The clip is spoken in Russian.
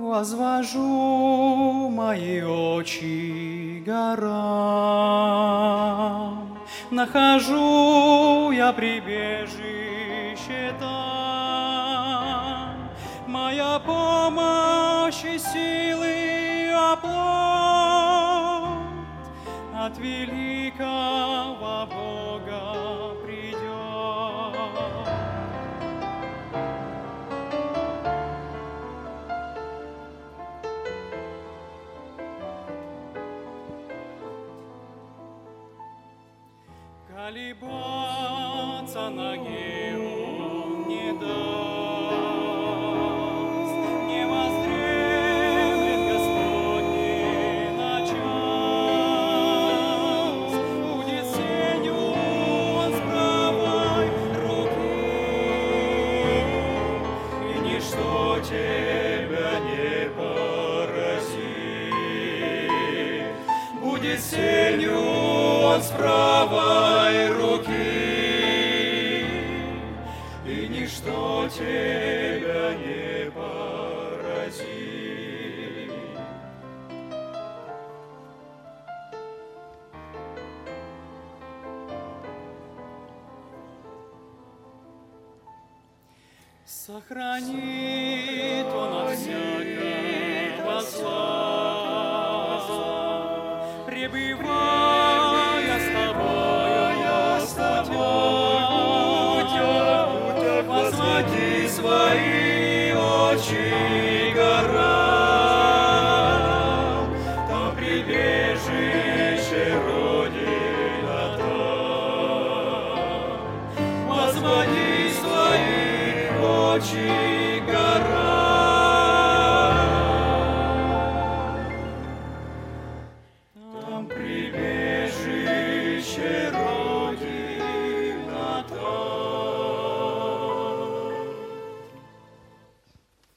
возвожу мои очи горам, нахожу я прибежище там, моя помощь и силы оплот от великого Бога придет. Колебаться ноге он не даст, не воздремлет Господний на час. Будет сенью он с правой руки, и ничто тебя не поразит. Будет сенью он с правой руки, и ничто тебя не поразит. Сохранит он от всякого зла, пребывает